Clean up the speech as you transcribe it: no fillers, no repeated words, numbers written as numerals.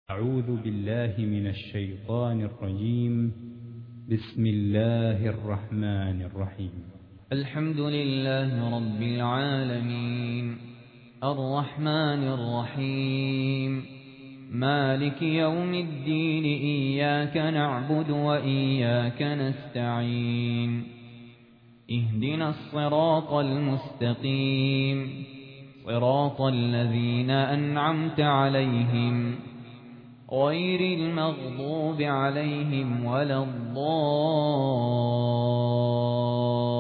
أعوذ بالله من الشيطان الرجيم. بسم الله الرحمن الرحيم. الحمد لله رب العالمين الرحمن الرحيم مالك يوم الدين إياك نعبد وإياك نستعين اهدنا الصراط المستقيم صراط الذين أنعمت عليهم غير المغضوب عليهم ولا الضالين.